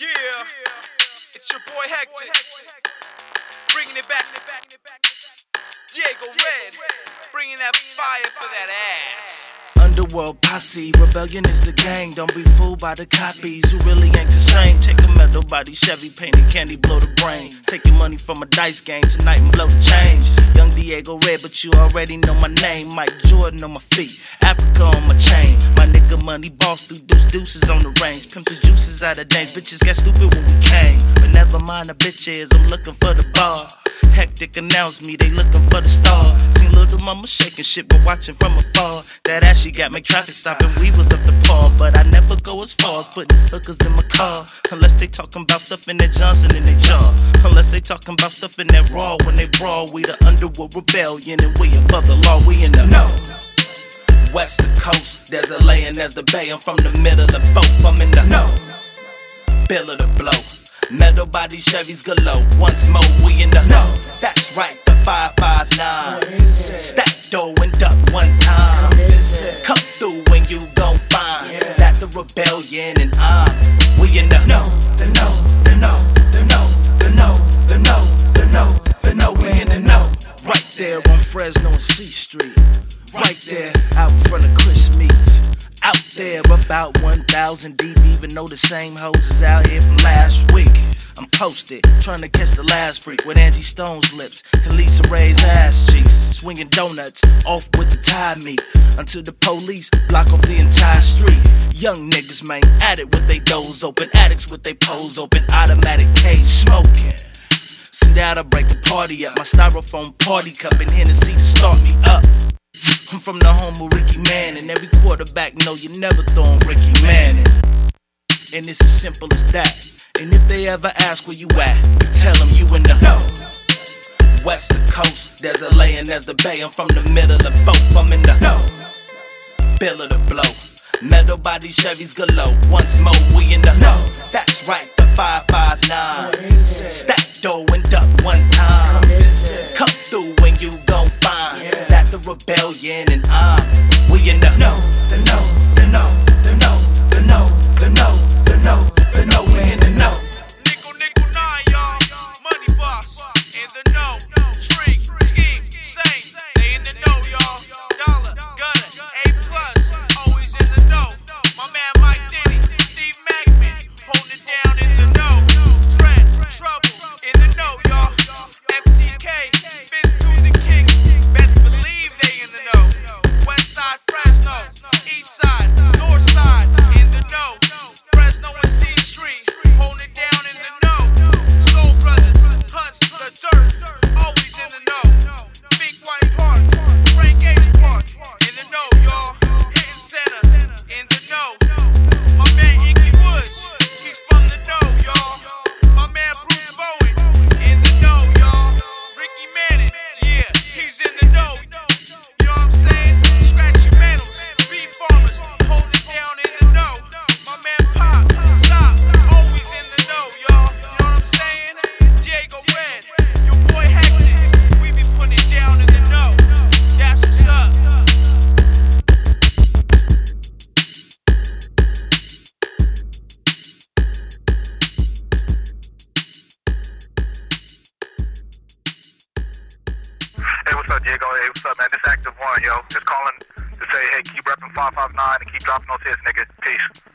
Yeah, it's your boy Hector, bringing it back. Diego Red, bringing that fire for that ass. Underworld posse, rebellion is the gang. Don't be fooled by the copies who really ain't the same. Take a metal body Chevy, painted candy, blow the brain. Take your money from a dice game tonight and blow the change. Young Diego Red, but you already know my name. Mike Jordan on my feet, Africa on my chain. My nigga Money Boss through deuces on the range. Pimp the juices out of dames, bitches got stupid when we came. But never mind the bitches, I'm looking for the bar. Hectic announced me, they looking for the star. Seen little mama shaking shit, but watching from afar. That ass she got make traffic stop and we was up the par. But I never go as far as putting hookers in my car. Unless they talking about stuff in that Johnson in their jaw. Unless they talking about stuff in that raw. When they brawl, we the Underworld rebellion and we above the law, we in the know. West the coast, there's a LA and there's the bay. I'm from the middle of both, I'm in the know. Bill of the blow. Metal body Chevys galore. Once more, we in the know. That's right, the 559. Stack dough and duck one time. Come through when you gon' find that the rebellion and we in the know. The know, the know, the know, the know, the know, the know, the know, we in the know. Right there on Fresno and C Street. Right there out in front of Chris Meats. Out there about 1,000 deep, even though the same hoes is out here from last week. I'm posted, trying to catch the last freak with Angie Stone's lips and Lisa Ray's ass cheeks. Swinging donuts off with the Thai meat until the police block off the entire street. Young niggas, man, at it with they doors open, addicts with they pose open, automatic cage smoking. See that'll break the party up. My styrofoam party cup and Hennessy to start me up. I'm from the home of Ricky Manning. Every quarterback know you never throwin' Ricky Manning. And it's as simple as that. And if they ever ask where you at, you tell them you in the know. West the coast, there's a LA and there's the bay. I'm from the middle of both, I'm in the know. Bill of the blow. Metal body Chevys galore. Once more, we in the know. That's right, the 559. Stack dough and duck one time. Come through when you gon' find that the rebellion and we in the know. The know, the know, the know, the know, the know, the know, the know, we in the know. Nickel 9, y'all. Money Boss in the know. Shrink, scheme, same. They in the know, y'all. Dollar, gutter, A+, always in the know. My man Mike Denny, Steve Magman, holding it down in the know. Trent, Trouble in the know, y'all. FTK, Biz to the Kicks, best believe they in the know. West Side, Fresno, East Side, North Side in the know. Fresno and C Street, holding it down in the know. Soul Brothers, Hunts, the Dirt, always in the know. Big White Park, Frank Gage Park, in the know, y'all. Hitting Center, in the know. My man Icky Woods, he's from the know, y'all. My man Bruce Bowen, in the know, y'all. Ricky Manning, yeah, he's in the know. You know what I'm saying? Scratchy Manuals, beef farmers, hold it down in the know. My man Pop, Stop, always in the know, y'all. You know what I'm saying? Diego Red, your boy Hector, we be putting it down in the know. That's what's up. Hey, what's up, Diego? Hey, what's up, man? This Active One, yo. Just calling to say, hey, keep repping 559 and keep dropping those hits, nigga. Peace.